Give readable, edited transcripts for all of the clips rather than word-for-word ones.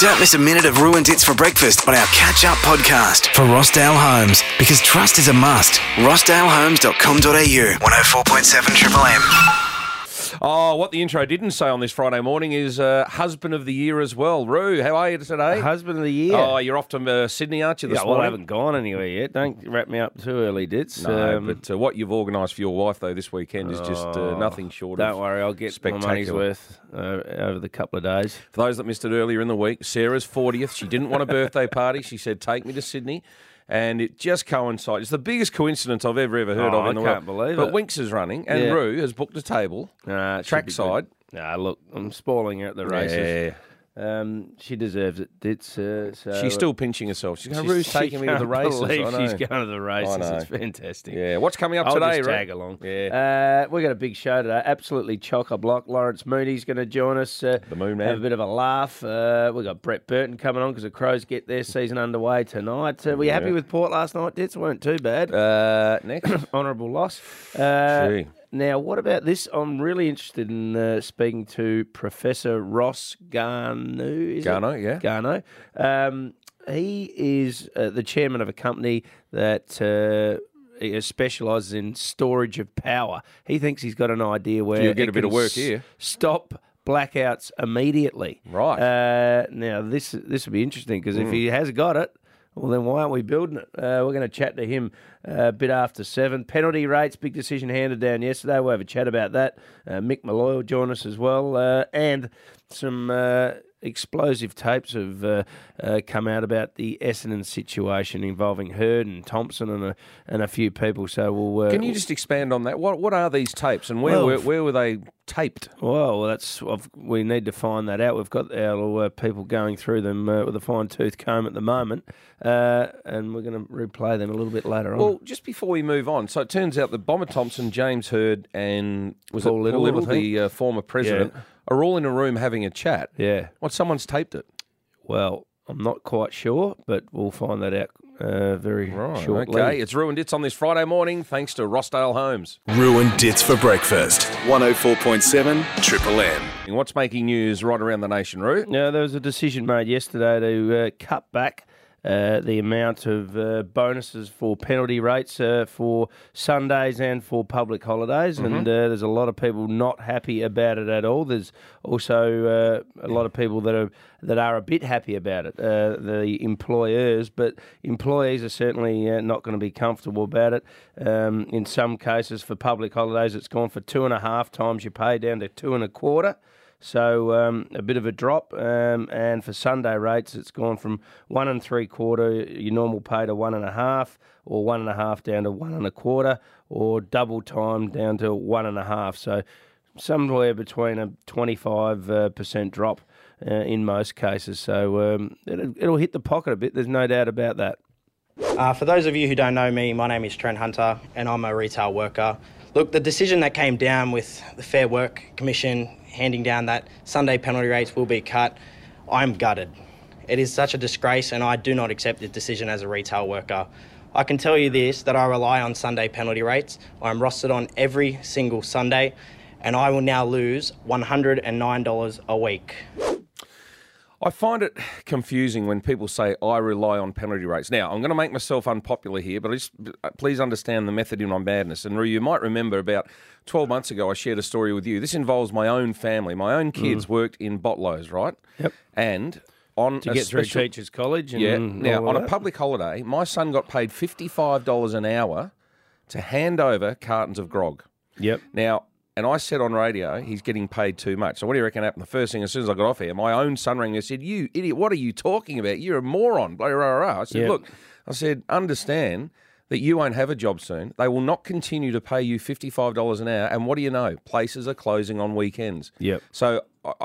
Don't miss a minute of Ruined Hits for breakfast on our catch-up podcast for Rossdale Homes, because trust is a must. rossdalehomes.com.au 104.7 Triple M. Oh, what the intro didn't say on this Friday morning is Husband of the Year as well. Roo, how are you today? Husband of the Year. Oh, you're off to Sydney, aren't you, this Well, I morning? haven't gone anywhere yet. Don't wrap me up too early, Dits. No, but what you've organised for your wife, though, this weekend is just nothing short of Don't worry, I'll get my money's spectacular. worth over the couple of days. For those that missed it earlier in the week, Sarah's 40th. She didn't want a birthday party. She said, take me to Sydney. And it just coincides. It's the biggest coincidence I've ever heard of in the world. I can't believe but it. Winks is running, and Yeah. Roo has booked a table, trackside. Look, I'm spoiling her at the races. Yeah. She deserves it, Dits. She's still pinching herself. She's going, Roo's taking me to the races. I know. She's going to the races. I know. It's fantastic. Yeah, what's coming up I'll today, just Roo? tag along. Yeah. We got a big show today. Absolutely chock-a-block. Lawrence Moody's going to join us. The Moon Man. Have a bit of a laugh. We got Brett Burton coming on because the Crows get their season underway tonight. Were you happy with Port last night, Dits? Weren't too bad. Next. Honourable loss. Gee. Now, what about this? I'm really interested in speaking to Professor Ross Garneau. Garneau, yeah. Garneau. He is the chairman of a company that specialises in storage of power. He thinks he's got an idea where You'll get it a bit can of work here. Stop blackouts immediately. Right. Now, this will be interesting because if he has got it, well, then why aren't we building it? We're going to chat to him a bit after 7. Penalty rates, big decision handed down yesterday. We'll have a chat about that. Mick Malloy will join us as well. And some explosive tapes have come out about the Essendon situation involving Hurd and Thompson and a few people. So we'll. Can you just expand on that? What are these tapes and where were they taped? Well, we need to find that out. We've got our people going through them with a fine-tooth comb at the moment, and we're going to replay them a little bit later on. Well, just before we move on, so it turns out that Bomber Thompson, James Hurd, and Paul Little, the former president, are all in a room having a chat. Yeah. Someone's taped it. Well, I'm not quite sure, but we'll find that out very shortly. Okay, it's Ruined Hits on this Friday morning, thanks to Rossdale Homes. Ruined Hits for breakfast. 104.7 Triple M. What's making news right around the nation, Roo? Now, there was a decision made yesterday to cut back the amount of bonuses for penalty rates for Sundays and for public holidays, and there's a lot of people not happy about it at all. There's also a lot of people that are a bit happy about it, the employers, but employees are certainly not going to be comfortable about it. In some cases, for public holidays, it's gone for 2.5 times your pay down to 2.25. So a bit of a drop, and for Sunday rates, it's gone from 1 3/4 your normal pay to 1.5, or 1.5 down to 1 1/4, or double time down to 1.5. So somewhere between a 25% drop in most cases. So it'll hit the pocket a bit. There's no doubt about that. For those of you who don't know me, my name is Trent Hunter and I'm a retail worker. Look, the decision that came down with the Fair Work Commission handing down that Sunday penalty rates will be cut, I'm gutted. It is such a disgrace and I do not accept this decision as a retail worker. I can tell you this, that I rely on Sunday penalty rates. I'm rostered on every single Sunday and I will now lose $109 a week. I find it confusing when people say, I rely on penalty rates. Now, I'm going to make myself unpopular here, but please understand the method in my madness. And Roo, you might remember about 12 months ago, I shared a story with you. This involves my own family. My own kids worked in Botlows, right? Yep. And on To get through Teachers College. And Now, all on of a that. public holiday, my son got paid $55 an hour to hand over cartons of grog. Yep. Now, and I said on radio, he's getting paid too much. So what do you reckon happened? The first thing, as soon as I got off here, my own son rang and said, you idiot, what are you talking about? You're a moron. Blah, blah, blah. I said, Yeah. look, I said, understand that you won't have a job soon. They will not continue to pay you $55 an hour. And what do you know? Places are closing on weekends. Yep. So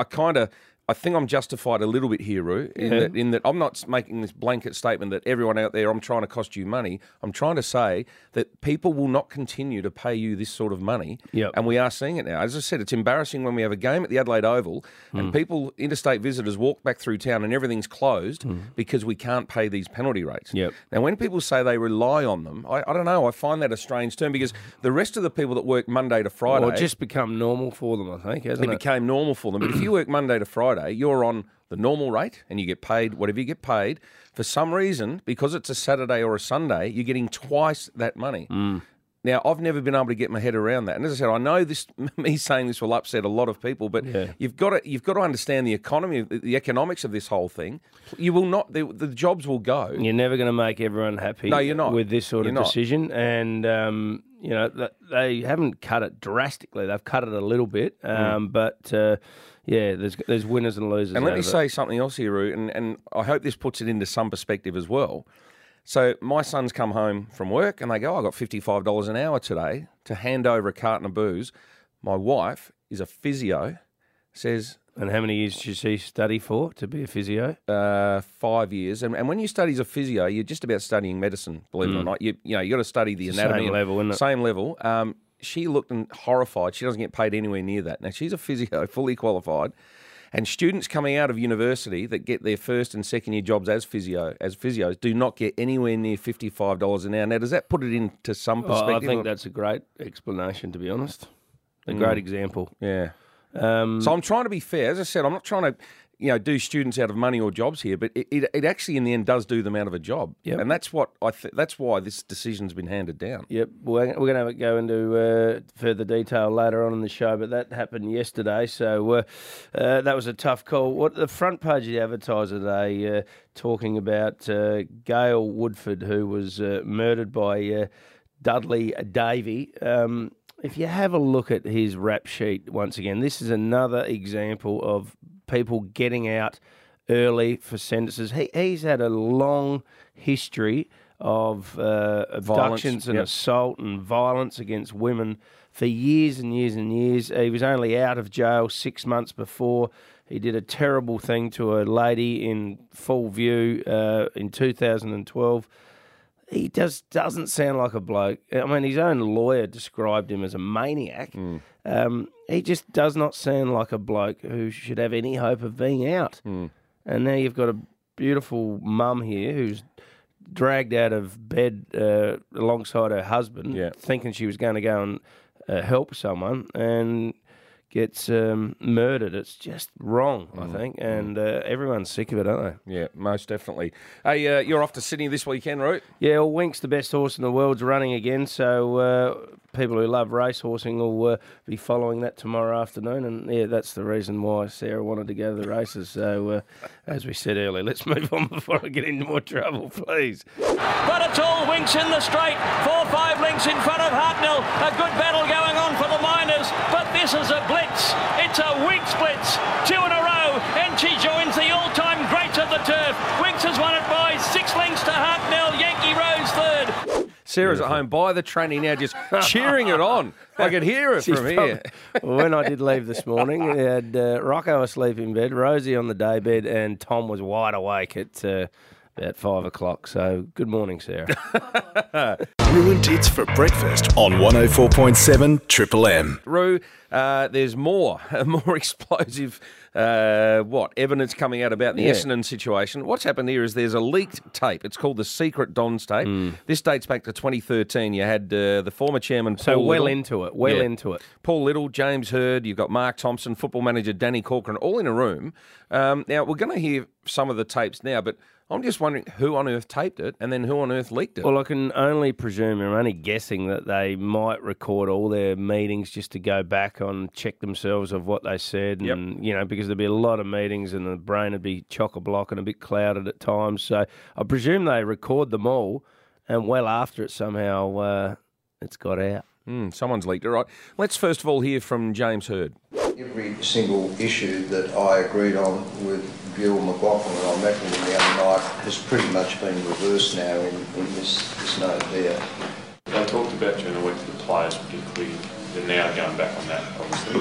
I think I'm justified a little bit here, Roo, in that I'm not making this blanket statement that everyone out there, I'm trying to cost you money. I'm trying to say that people will not continue to pay you this sort of money. Yep. And we are seeing it now. As I said, it's embarrassing when we have a game at the Adelaide Oval and people, interstate visitors, walk back through town and everything's closed because we can't pay these penalty rates. Yep. Now, when people say they rely on them, I don't know, I find that a strange term because the rest of the people that work Monday to Friday... Well, it's just become normal for them, I think, hasn't it? It became normal for them. But if you work Monday to Friday, Friday, you're on the normal rate and you get paid whatever you get paid. For some reason, because it's a Saturday or a Sunday, you're getting twice that money. Now, I've never been able to get my head around that. And as I said, I know this. Me saying this will upset a lot of people, but you've got to understand the economy, the economics of this whole thing. You will not. The jobs will go. You're never going to make everyone happy. No, you're not. With this sort of decision, and they haven't cut it drastically. They've cut it a little bit, but there's winners and losers. And let me say something else here, Roo, and I hope this puts it into some perspective as well. So my sons come home from work and they go, I got $55 an hour today to hand over a carton of booze. My wife is a physio, says... And how many years should she study for to be a physio? 5 years. And when you study as a physio, you're just about studying medicine, believe it or not. You got to study the anatomy. Same level, isn't it? Same level. She looked horrified. She doesn't get paid anywhere near that. Now, she's a physio, fully qualified. And students coming out of university that get their first and second year jobs as physios do not get anywhere near $55 an hour. Now, does that put it into some perspective? I think that's a great explanation, to be honest. A great example. Yeah. So I'm trying to be fair. As I said, I'm not trying to do students out of money or jobs here, but it actually in the end does do them out of a job. Yep. And that's what that's why this decision's been handed down. Yep, we're going to go into further detail later on in the show, but that happened yesterday, so that was a tough call. What the front page of the Advertiser today talking about Gail Woodford, who was murdered by Dudley Davey. If you have a look at his rap sheet once again, this is another example of people getting out early for sentences. He's had a long history of abductions and assault and violence against women for years and years and years. He was only out of jail 6 months before. He did a terrible thing to a lady in full view in 2012. He just doesn't sound like a bloke. I mean, his own lawyer described him as a maniac. He just does not sound like a bloke who should have any hope of being out. And now you've got a beautiful mum here who's dragged out of bed alongside her husband, thinking she was going to go and help someone, and gets murdered. It's just wrong, I think, and everyone's sick of it, aren't they? Yeah, most definitely. Hey, you're off to Sydney this weekend, Root? Yeah, well, Wink's the best horse in the world's running again, so people who love racehorsing will be following that tomorrow afternoon, and yeah, that's the reason why Sarah wanted to go to the races. So, as we said earlier, let's move on before I get into more trouble, please. But it's all Winks in the straight. 4-5 lengths in front of Hartnell. A good battle going on for the Miners, but this is a blitz. It's a Winks blitz. 2 in a row, and she joins the all-time greats of the turf. Winks has won it by 6 lengths to Hartnell. Yankee Rose third. Sarah's at home by the tranny now, just cheering it on. I could hear it from here. When I did leave this morning, we had Rocco asleep in bed, Rosie on the day bed, and Tom was wide awake at about 5 o'clock. So good morning, Sarah. Ruined Tits for breakfast on 104.7 Triple M. Roo, there's more explosive evidence coming out about the Essendon situation. What's happened here is there's a leaked tape. It's called the Secret Dons tape. This dates back to 2013. You had the former chairman Paul So well Little. into it. Paul Little, James Hird, you've got Mark Thompson, football manager Danny Corcoran, all in a room. Now, we're going to hear some of the tapes now, but I'm just wondering who on earth taped it and then who on earth leaked it. Well, I can only presume, I'm only guessing that they might record all their meetings just to go back on, check themselves of what they said. And, because there'd be a lot of meetings and the brain would be chock-a-block and a bit clouded at times. So I presume they record them all, and well after it somehow it's got out. Someone's leaked it, right? Let's first of all hear from James Hird. Every single issue that I agreed on with Gil McLaughlin and I met with him the other night has pretty much been reversed now in this note there. They talked about during the week to the players particularly. They're now going back on that, obviously.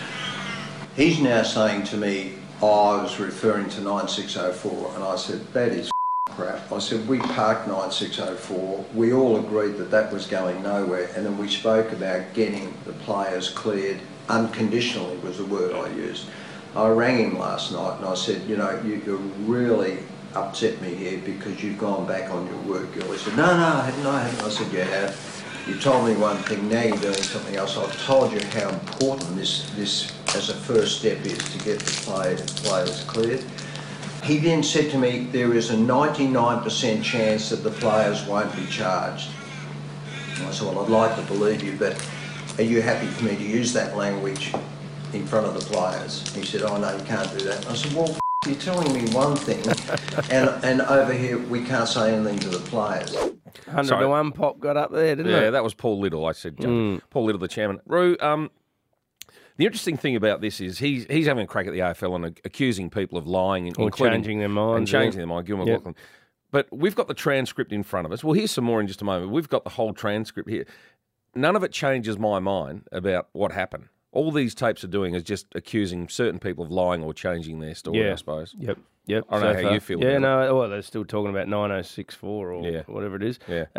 He's now saying to me, I was referring to 9604, and I said, that is crap. I said, we parked 9604. We all agreed that that was going nowhere, and then we spoke about getting the players cleared unconditionally was the word I used. I rang him last night and I said, you really upset me here because you've gone back on your word, Gil. He said, no, I haven't. I said, you have. You told me one thing, now you're doing something else. I've told you how important this as a first step is to get the players cleared. He then said to me, there is a 99% chance that the players won't be charged. And I said, well, I'd like to believe you, but are you happy for me to use that language in front of the players? He said, oh no, you can't do that. And I said, well, you're telling me one thing, and over here we can't say anything to the players. 100 to 1 pop got up there, didn't it? Yeah, that was Paul Little. I said, Paul Little, the chairman. Roo, the interesting thing about this is he's having a crack at the AFL and accusing people of lying, or changing their minds. And changing their mind, Gil McLachlan. But we've got the transcript in front of us. We'll hear some more in just a moment. We've got the whole transcript here. None of it changes my mind about what happened. All these tapes are doing is just accusing certain people of lying or changing their story, I suppose. Yep. I don't know how you feel about it. No, well, they're still talking about 9064 or whatever it is. Yeah.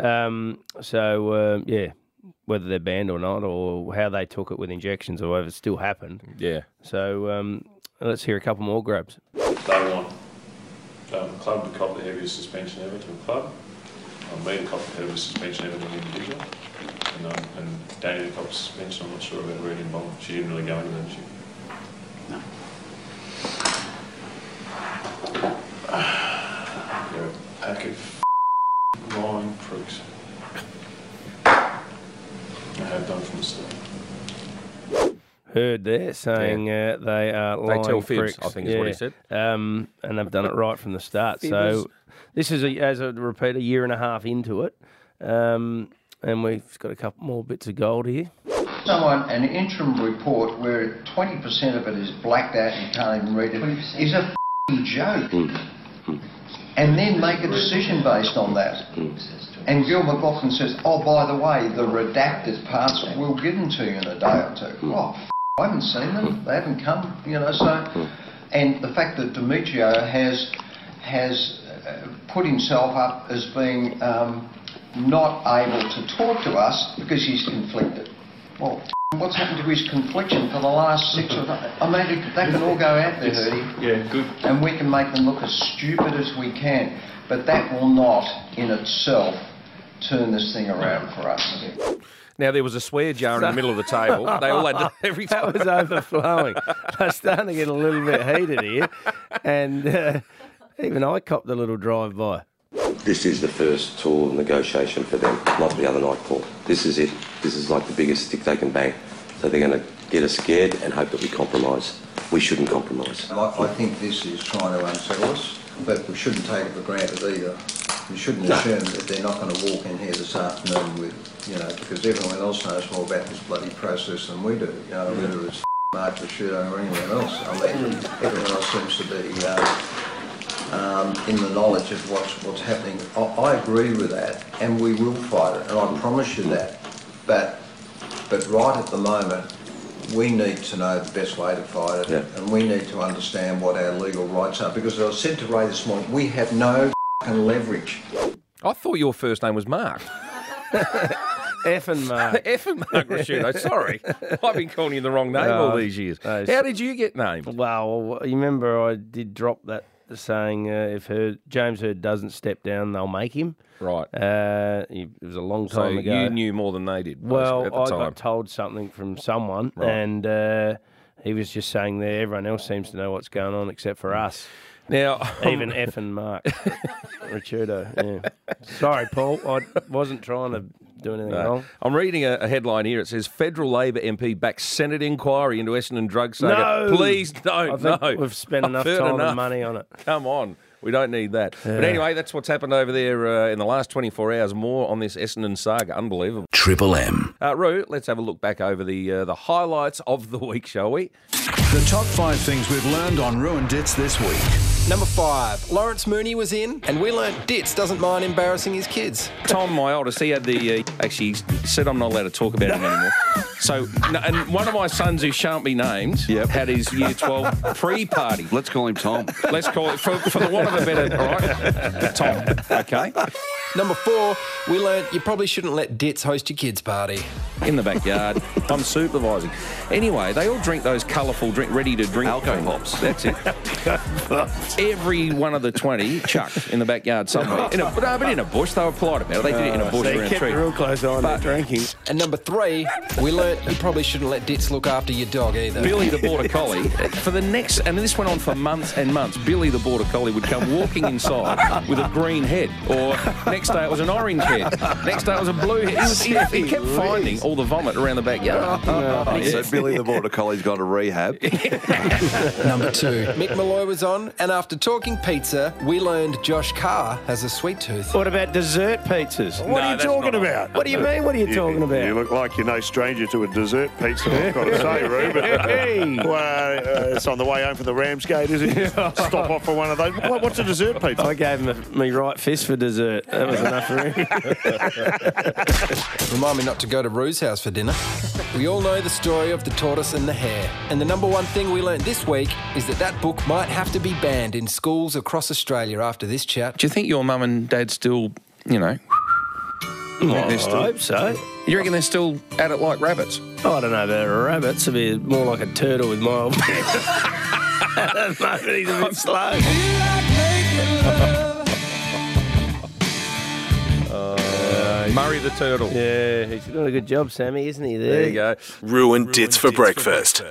Whether they're banned or not, or how they took it with injections, or whether it still happened. Yeah. So let's hear a couple more grabs. They want the club to cop the heaviest suspension ever to a club. Me to cop the heaviest suspension ever to an individual. And Danny to cop the suspension. I'm not sure about Reed involved. She didn't really go into that, did she? No. You're a pack of lying pricks. I have done from the start. Heard there saying they are lying They tell fibs, pricks. I think is what he said. And they've done it right from the start. So this is, as I repeat, a year and a half into it. And we've got a couple more bits of gold here. An interim report where 20% of it is blacked out and you can't even read it is a joke. And then make a decision based on that. And Gil McLachlan says, oh, by the way, the redacted parts, we'll give them to you in a day or two. Oh, I haven't seen them. They haven't come, so... And the fact that Demetrio has put himself up as being not able to talk to us because he's conflicted. Well, what's happened to his confliction for the last 6 or... I mean, that can all go out there, Hurdy. Yeah, good. And we can make them look as stupid as we can. But that will not, in itself, turn this thing around for us. Now, there was a swear jar in the middle of the table. They all had to, every time. That was overflowing. They're starting to get a little bit heated here. And even I copped a little drive-by. This is the first tool of negotiation for them, not the other night, Paul. This is it. This is like the biggest stick they can bang. So they're going to get us scared and hope that we compromise. We shouldn't compromise. I think this is trying to unsettle us, but we shouldn't take it for granted either. We shouldn't assume that they're not going to walk in here this afternoon with, because everyone else knows more about this bloody process than we do, whether it's Mark Ricciuto or anyone else. I mean, everyone else seems to be in the knowledge of what's happening. I agree with that, and we will fight it, and I promise you that. But right at the moment, we need to know the best way to fight it, and we need to understand what our legal rights are. Because as I said to Ray this morning, we have no leverage. I thought your first name was Mark. Effing Mark. Effing Mark Ricciuto, sorry. I've been calling you the wrong name all these years. How did you get named? Well, you remember I did drop that saying if James Hird doesn't step down, they'll make him. Right. It was a long time ago. So you knew more than they did. Well, at the I time. got told something from someone, and he was just saying there, everyone else seems to know what's going on except for us. Now, even effing Mark Ricciuto. Yeah. Sorry, Paul. I wasn't trying to do anything wrong. I'm reading a headline here. It says Federal Labor MP backs Senate inquiry into Essendon drug saga. No! Please don't. I think we've spent enough time and money on it. Come on. We don't need that. Yeah. But anyway, that's what's happened over there in the last 24 hours. More on this Essendon saga. Unbelievable. Triple M. Roo, let's have a look back over the highlights of the week, shall we? The top 5 things we've learned on Roo and Ditz this week. Number 5, Lawrence Mooney was in, and we learnt Ditz doesn't mind embarrassing his kids. Tom, my oldest, he had the... actually, he said I'm not allowed to talk about him anymore. So, and one of my sons who shan't be named had his Year 12 pre-party. Let's call him Tom. Let's call it, for the want of a better... All right? Tom, okay? Number 4, we learnt you probably shouldn't let Dits host your kids' party. In the backyard, I'm supervising. Anyway, they all drink those colourful ready-to-drink Alco Pops. That's it. Every one of the 20 chucked in the backyard somewhere. But in a bush. They were polite about it. They did it in a bush so or in a kept tree. a real close eye on their drinking. And number 3, we learnt you probably shouldn't let Dits look after your dog either. Billy the Border Collie, for the next, and this went on for months and months, Billy the Border Collie would come walking inside with a green head, or next day it was an orange head, next day it was a blue head. He kept finding all the vomit around the backyard. So Billy the Border Collie's gone to rehab. Number 2, Mick Malloy was on, and after talking pizza, we learned Josh Carr has a sweet tooth. What about dessert pizzas? What are you talking about? What do you mean? What are you talking about? You look like you're no stranger to a dessert pizza, I've got to say, Reuben. Well, it's on the way home from the Ramsgate, is it? Stop off for one of those. What's a dessert pizza? I gave him my right fist for dessert. That was enough for him. Remind me not to go to Rue's house for dinner. We all know the story of the tortoise and the hare. And the number one thing we learned this week is that book might have to be banned in schools across Australia after this chat. Do you think your mum and dad still, I hope so. You reckon they're still at it like rabbits? Oh, I don't know about rabbits. It'd be more like a turtle with my old man. At the moment, he's a bit slow. Murray the Turtle. Yeah, he's doing a good job, Sammy, isn't he? There you go. Ruined Dits for breakfast.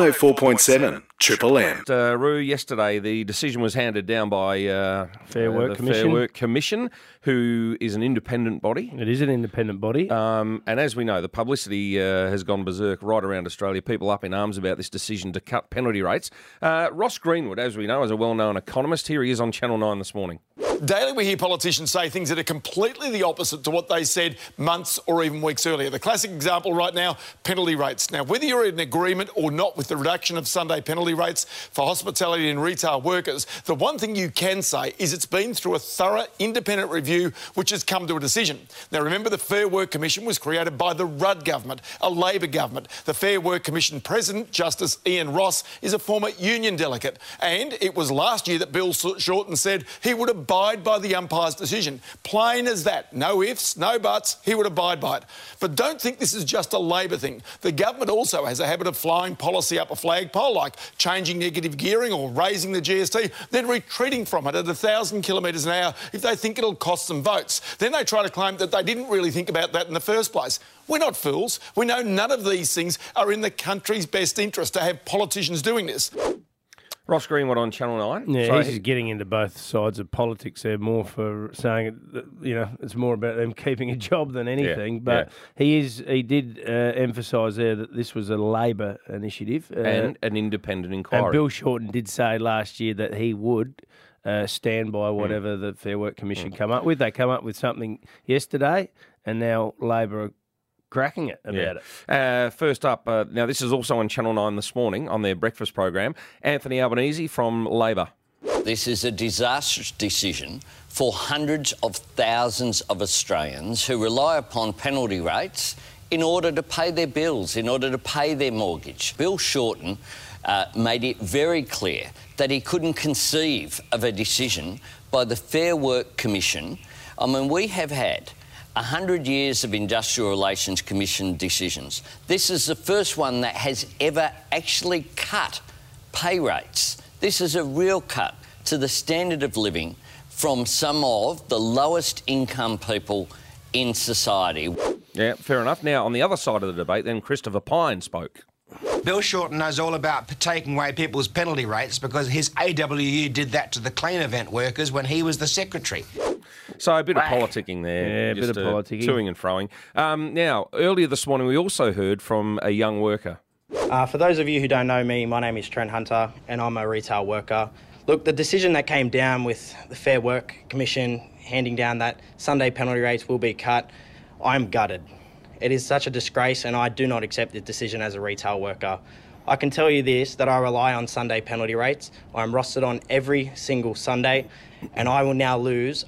104.7 Triple M. Roo, yesterday the decision was handed down by Fair Work the Commission. Fair Work Commission, who is an independent body. It is an independent body. And as we know, the publicity has gone berserk right around Australia. People up in arms about this decision to cut penalty rates. Ross Greenwood, as we know, is a well-known economist. Here he is on Channel 9 this morning. Daily we hear politicians say things that are completely the opposite to what they said months or even weeks earlier. The classic example right now, penalty rates. Now, whether you're in agreement or not with the reduction of Sunday penalty rates for hospitality and retail workers, the one thing you can say is it's been through a thorough independent review which has come to a decision. Now, remember, the Fair Work Commission was created by the Rudd government, a Labor government. The Fair Work Commission President, Justice Ian Ross, is a former union delegate. And it was last year that Bill Shorten said he would abide by the umpire's decision. Plain as that. No ifs, no buts, he would abide by it. But don't think this is just a Labor thing. The government also has a habit of flying policy up a flagpole, like changing negative gearing or raising the GST, then retreating from it at 1,000 kilometres an hour if they think it'll cost them votes. Then they try to claim that they didn't really think about that in the first place. We're not fools. We know none of these things are in the country's best interest to have politicians doing this. Ross Greenwood on Channel 9. Yeah, So he's just getting into both sides of politics there, more for saying that, it's more about them keeping a job than anything. But he did emphasise there that this was a Labor initiative. And an independent inquiry. And Bill Shorten did say last year that he would stand by whatever the Fair Work Commission come up with. They come up with something yesterday, and now Labor are cracking it about it. First up, now this is also on Channel 9 this morning on their breakfast program. Anthony Albanese from Labor. This is a disastrous decision for hundreds of thousands of Australians who rely upon penalty rates in order to pay their bills, in order to pay their mortgage. Bill Shorten made it very clear that he couldn't conceive of a decision by the Fair Work Commission. I mean, we have had 100 years of Industrial Relations Commission decisions. This is the first one that has ever actually cut pay rates. This is a real cut to the standard of living from some of the lowest income people in society. Yeah, fair enough. Now, on the other side of the debate, then Christopher Pyne spoke. Bill Shorten knows all about taking away people's penalty rates because his AWU did that to the clean event workers when he was the secretary. So a bit of politicking there. Yeah, a bit of politicking. Toing and froing. Now, earlier this morning, we also heard from a young worker. For those of you who don't know me, my name is Trent Hunter and I'm a retail worker. Look, the decision that came down with the Fair Work Commission handing down that Sunday penalty rates will be cut, I'm gutted. It is such a disgrace and I do not accept this decision as a retail worker. I can tell you this, that I rely on Sunday penalty rates. I'm rostered on every single Sunday and I will now lose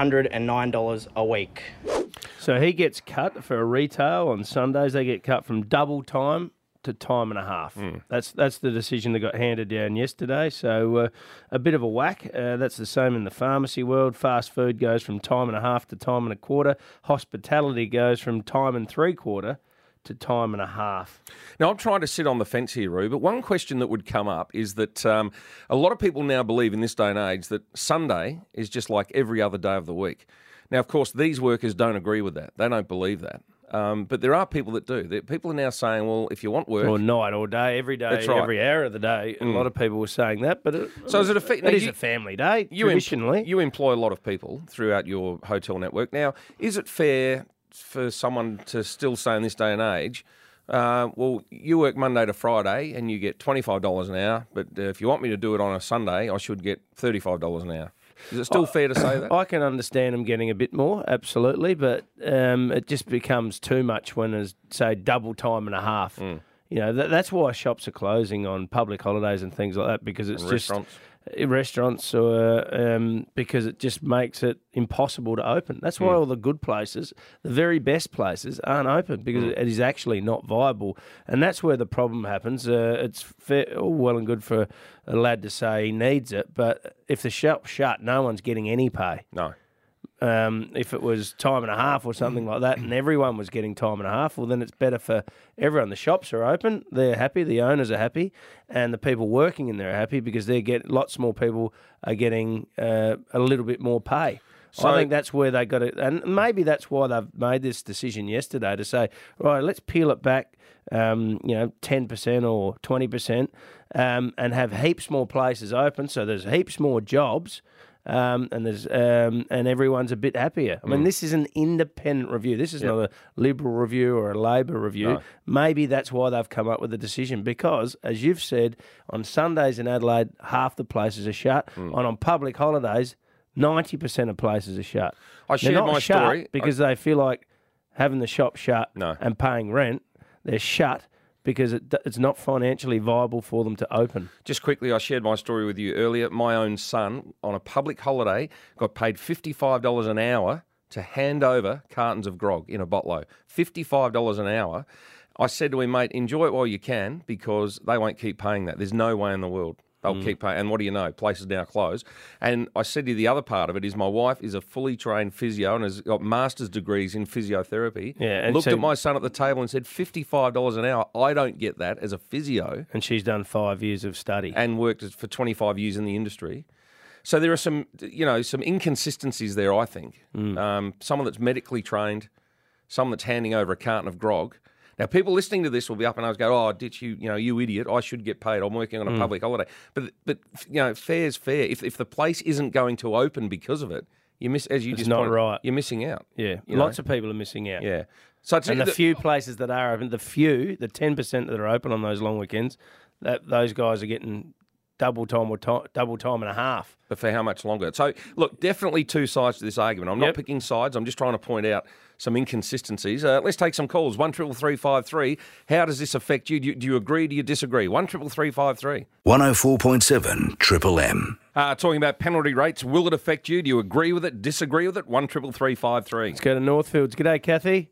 $109 a week. So he gets cut for a retail on Sundays. They get cut from double time to time and a half. That's the decision that got handed down yesterday. So a bit of a whack. That's the same in the pharmacy world. Fast food goes from time and a half to time and a quarter. Hospitality goes from time and 3/4 to time and a half. Now, I'm trying to sit on the fence here, Roo, but one question that would come up is that a lot of people now believe in this day and age that Sunday is just like every other day of the week. Now, of course, these workers don't agree with that. They don't believe that. But there are people that do. People are now saying, well, if you want work... Or night, or day, every day, That's right. every hour of the day. A lot of people were saying that, but so is it a family day, traditionally. You employ a lot of people throughout your hotel network. Now, is it fair for someone to still say in this day and age, well, you work Monday to Friday and you get $25 an hour, but if you want me to do it on a Sunday, I should get $35 an hour? Is it still fair to say that? I can understand them getting a bit more, absolutely, but it just becomes too much when there's, say, double time and a half. You know, that's why shops are closing on public holidays and things like that, because it's just restaurants, or because it just makes it impossible to open. That's why all the good places, the very best places, aren't open, because it is actually not viable, and that's where the problem happens. It's all well and good for a lad to say he needs it, but if the shop's shut, no one's getting any pay. No. If it was time and a half or something like that, and everyone was getting time and a half, well, then it's better for everyone. The shops are open, they're happy, the owners are happy, and the people working in there are happy because lots more people are getting a little bit more pay. So, I think that's where they got it, and maybe that's why they've made this decision yesterday to say, right, let's peel it back, 10% or 20%, and have heaps more places open, so there's heaps more jobs. And everyone's a bit happier. I mean, this is an independent review. This is not a Liberal review or a Labor review. No. Maybe that's why they've come up with the decision, because, as you've said, on Sundays in Adelaide, half the places are shut, and on public holidays, 90% of places are shut. I shared They're not my shut story because they feel like having the shop shut and paying rent. They're shut because it's not financially viable for them to open. Just quickly, I shared my story with you earlier. My own son, on a public holiday, got paid $55 an hour to hand over cartons of grog in a bottle. $55 an hour. I said to him, mate, enjoy it while you can, because they won't keep paying that. There's no way in the world they'll keep paying. And what do you know? Places now closed. And I said to you, the other part of it is my wife is a fully trained physio and has got master's degrees in physiotherapy. Yeah, and looked at my son at the table and said, $55 an hour. I don't get that as a physio. And she's done 5 years of study. And worked for 25 years in the industry. So there are some inconsistencies there, I think. Someone that's medically trained, someone that's handing over a carton of grog. Now, people listening to this will be up and I'll go, oh, ditch you, you idiot. I should get paid. I'm working on a public holiday. But fair's fair. If the place isn't going to open because of it, you miss, as you it's just not pointed, right. You're missing out. Yeah, lots of people are missing out. Yeah. So and the few places that are open, the 10% that are open on those long weekends, those guys are getting double time and a half. But for how much longer? So, look, definitely two sides to this argument. I'm not picking sides. I'm just trying to point out some inconsistencies. Let's take some calls. 133353. How does this affect you? Do you agree? Do you disagree? 133353. 104.7 Triple M. Talking about penalty rates. Will it affect you? Do you agree with it? Disagree with it? 133353. Let's go to Northfields. G'day, Kathy.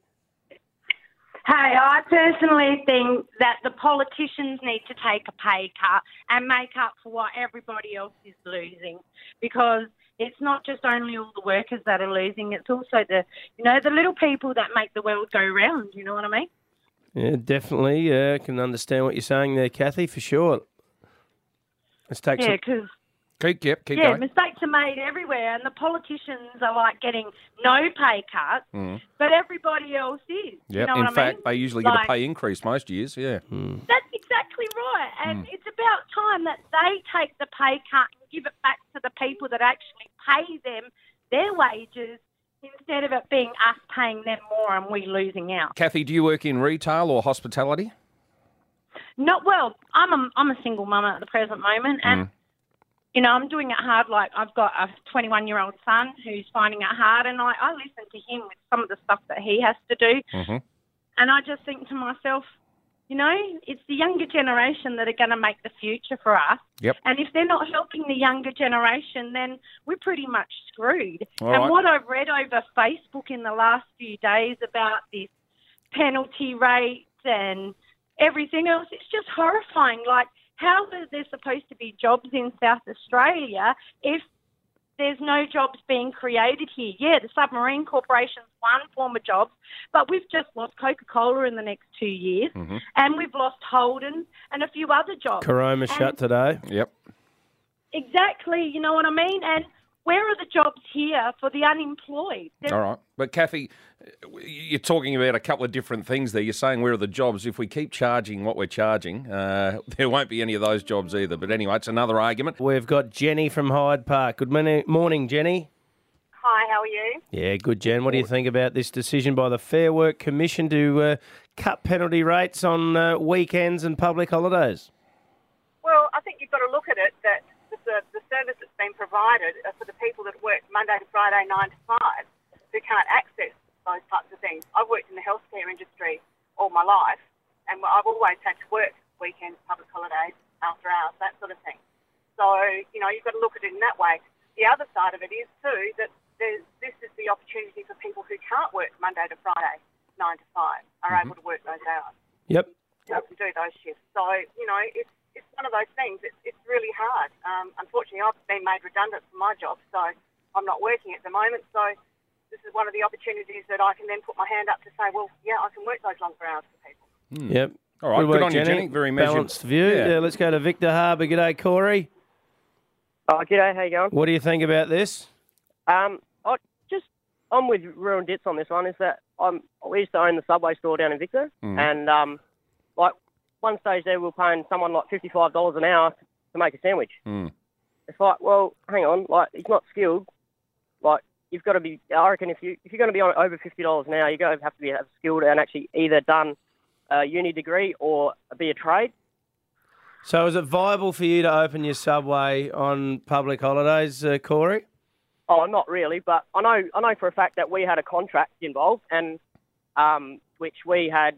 Hey, I personally think that the politicians need to take a pay cut and make up for what everybody else is losing, because it's not just only all the workers that are losing, it's also the little people that make the world go round, you know what I mean? Yeah, definitely. I can understand what you're saying there, Kathy, for sure. Let's take some... because... Keep yeah, going. mistakes are made everywhere, and the politicians are like getting no pay cuts, but everybody else is. Yep. You know In what fact, I mean? they usually get a pay increase most years, yeah. That's exactly right, and it's about time that they take the pay cut and give it back to the people that actually pay them their wages, instead of it being us paying them more and we losing out. Kathy, do you work in retail or hospitality? Not well. I'm a single mum at the present moment, and I'm doing it hard. Like, I've got a 21-year-old son who's finding it hard, and I listen to him with some of the stuff that he has to do. And I just think to myself, it's the younger generation that are going to make the future for us. Yep. And if they're not helping the younger generation, then we're pretty much screwed. All and right. what I've read over Facebook in the last few days about this penalty rates and everything else. It's just horrifying. Like, how are there supposed to be jobs in South Australia if there's no jobs being created here? Yeah, the Submarine Corporation's one form of jobs, but we've just lost Coca-Cola in the next 2 years, and we've lost Holden and a few other jobs. Caroma shut today. Yep. Exactly, you know what I mean? And where are the jobs here for the unemployed? All right. But, Kathy, you're talking about a couple of different things there. You're saying where are the jobs? If we keep charging what we're charging, there won't be any of those jobs either. But anyway, it's another argument. We've got Jenny from Hyde Park. Good morning, Jenny. Hi, how are you? Yeah, good, Jen. What do you think about this decision by the Fair Work Commission to cut penalty rates on weekends and public holidays? Well, I think you've got to look at it that the service that's been provided are for the people that work Monday to Friday, 9 to 5, who can't access those types of things. I've worked in the healthcare industry all my life, and I've always had to work weekends, public holidays, after hours, that sort of thing. So, you know, you've got to look at it in that way. The other side of it is, too, that this is the opportunity for people who can't work Monday to Friday, 9 to 5, are able to work those hours. Yep. And do those shifts. So, you know, it's one of those things. It's really hard. Unfortunately, I've been made redundant from my job, so I'm not working at the moment. So this is one of the opportunities that I can then put my hand up to say, well, yeah, I can work those longer hours for people. Yep. All right, good on you, Jenny. Very measured. Balanced view. Yeah. Let's go to Victor Harbour. G'day, Corey. G'day, how you going? What do you think about this? I'm with Ruin Dits on this one. Is that we used to own the Subway store down in Victor, and like one stage there we were paying someone like $55 an hour to make a sandwich. It's like, well, hang on, like he's not skilled. Like you've got to be. I reckon if you're going to be on over $50 an hour, you're going to have to be skilled and actually either done a uni degree or be a trade. So is it viable for you to open your Subway on public holidays, Corey? Oh, not really, but I know for a fact that we had a contract involved, and which we had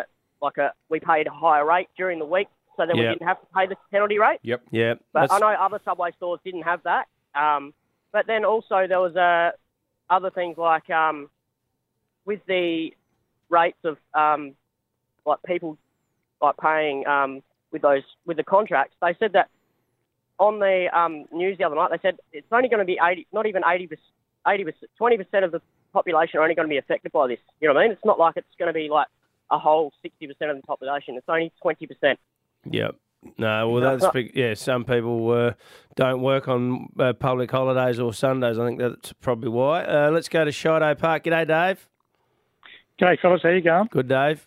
we paid a higher rate during the week, so then we didn't have to pay the penalty rate. Yep. Yeah. But I know other Subway stores didn't have that. But then also there was other things like with the rates of like people like paying with the contracts, they said that. On the news the other night, they said it's only going to be 80, not even 80%, 20% of the population are only going to be affected by this. You know what I mean? It's not like it's going to be like a whole 60% of the population. It's only 20%. Yep. No, well, that's big. Yeah, some people don't work on public holidays or Sundays. I think that's probably why. Let's go to Shido Park. G'day, Dave. G'day, fellas. How you going? Good, Dave.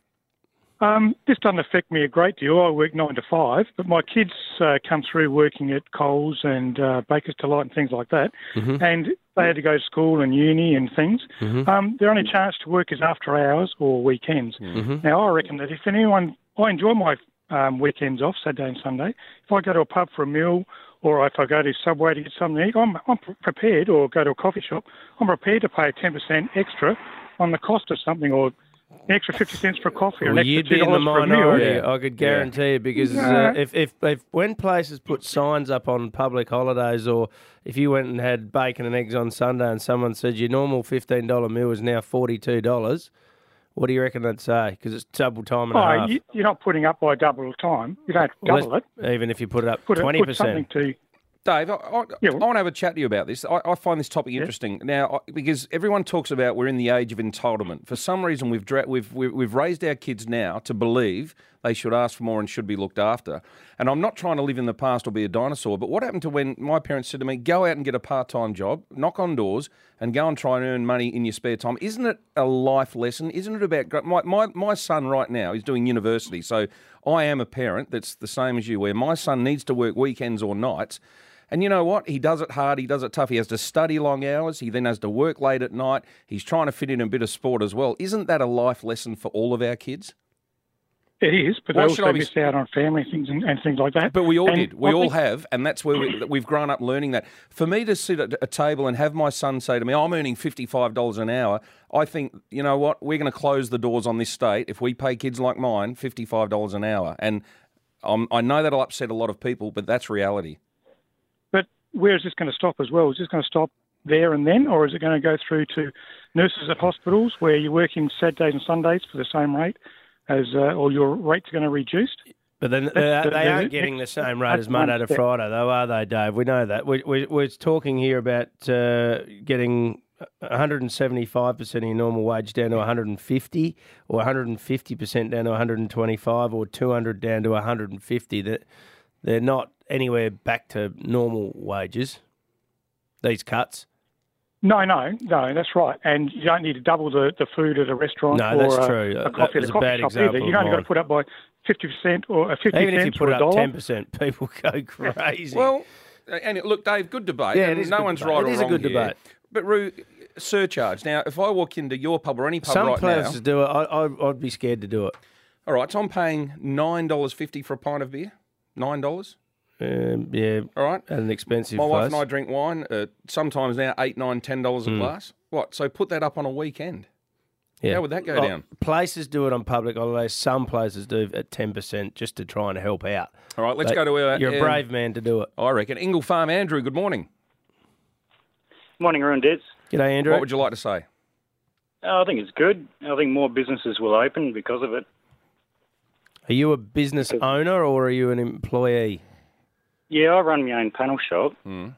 This doesn't affect me a great deal. I work 9 to 5, but my kids come through working at Coles and Baker's Delight and things like that, and they had to go to school and uni and things. Their only chance to work is after hours or weekends. Now, I reckon that if anyone... I enjoy my weekends off, Saturday and Sunday. If I go to a pub for a meal or if I go to Subway to get something to eat, I'm prepared, or go to a coffee shop, I'm prepared to pay 10% extra on the cost of something, or an extra 50 cents for a coffee, or an extra you'd be in the $2 for a minority, meal. I could guarantee it, because if when places put signs up on public holidays, or if you went and had bacon and eggs on Sunday and someone said your normal $15 meal is now $42, what do you reckon they'd say? Because it's double time and a half. You're not putting up by double the time. You don't double it. Even if you put it up Put 20%. something to... Dave, I want to have a chat to you about this. I find this topic interesting now, because everyone talks about we're in the age of entitlement. For some reason, we've raised our kids now to believe they should ask for more and should be looked after. And I'm not trying to live in the past or be a dinosaur, but what happened to when my parents said to me, go out and get a part-time job, knock on doors, and go and try and earn money in your spare time? Isn't it a life lesson? Isn't it about... My son right now is doing university, so I am a parent that's the same as you, where my son needs to work weekends or nights. And you know what? He does it hard. He does it tough. He has to study long hours. He then has to work late at night. He's trying to fit in a bit of sport as well. Isn't that a life lesson for all of our kids? It is, but they also miss out on family things and things like that. But we all did. We all have, and that's where we've grown up learning that. For me to sit at a table and have my son say to me, I'm earning $55 an hour, I think, you know what? We're going to close the doors on this state if we pay kids like mine $55 an hour. And I know that'll upset a lot of people, but that's reality. But where is this going to stop as well? Is this going to stop there and then, or is it going to go through to nurses at hospitals where you're working Saturdays and Sundays for the same rate? as or your rate's going to reduce. But then they aren't getting the same rate as Monday to Friday, though, are they, Dave? We know that. We're talking here about getting 175% of your normal wage down to 150, or 150% down to 125, or 200 down to 150. That they're not anywhere back to normal wages, these cuts. No, that's right. And you don't need to double the food at a restaurant No, or that's true. a coffee at a coffee shop either. You only got to put up by 50% or 50 Even if you cents put or it up $1. 10%, people go crazy. Well, and look, Dave, good debate. Yeah, and it is no good one's debate. right It or is a wrong good here. debate. But, Roo, surcharge. Now, if I walk into your pub or any pub Some right places now... do it. I'd be scared to do it. All right, so I'm paying $9.50 for a pint of beer. $9. Yeah. All right. At an expensive My wife place. and I drink wine. Sometimes now $8, $9, $10 a glass. What? So put that up on a weekend. Yeah. How would that go down? Places do it on public holidays. Some places do at 10% just to try and help out. All right, let's But go to... you're a brave man to do it. I reckon. Ingle Farm, Andrew, good morning. Morning, Ron Ditz. G'day, Andrew. What would you like to say? I think it's good. I think more businesses will open because of it. Are you a business owner or are you an employee? Yeah, I run my own panel shop. Mm.